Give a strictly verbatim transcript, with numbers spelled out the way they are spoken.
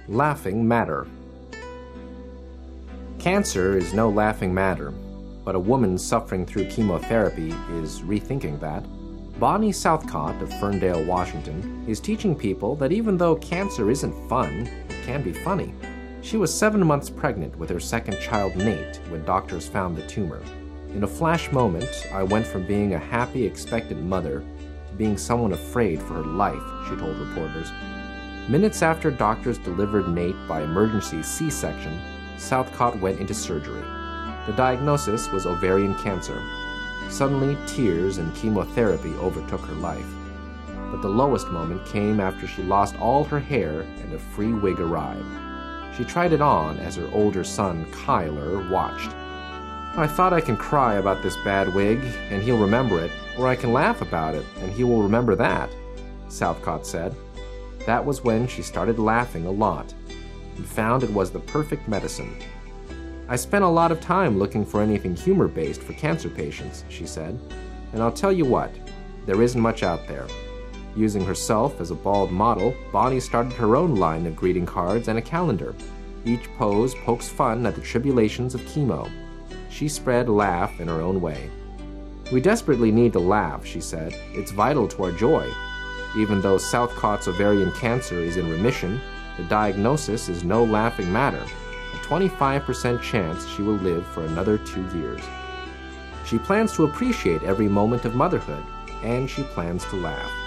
Laughing matter. Cancer is no laughing matter, but a woman suffering through chemotherapy is rethinking that. Bonnie Southcott of Ferndale, Washington, is teaching people that even though cancer isn't fun, it can be funny. She was seven months pregnant with her second child, Nate, when doctors found the tumor. In a flash moment, I went from being a happy, expectant mother to being someone afraid for her life, she told reporters. Minutes after doctors delivered Nate by emergency C-section, Southcott went into surgery. The diagnosis was ovarian cancer. Suddenly, tears and chemotherapy overtook her life. But the lowest moment came after she lost all her hair and a free wig arrived. She tried it on as her older son, Kyler, watched. "I thought I can cry about this bad wig, and he'll remember it, or I can laugh about it, and he will remember that," Southcott said. That was when she started laughing a lot, and found it was the perfect medicine. "I spent a lot of time looking for anything humor-based for cancer patients," she said, "and I'll tell you what, there isn't much out there." Using herself as a bald model, Bonnie started her own line of greeting cards and a calendar. Each pose pokes fun at the tribulations of chemo. She spread laugh in her own way. "We desperately need to laugh," she said. "It's vital to our joy. Even though Southcott's ovarian cancer is in remission, the diagnosis is no laughing matter. A twenty-five percent chance she will live for another two years. She plans to appreciate every moment of motherhood, and she plans to laugh."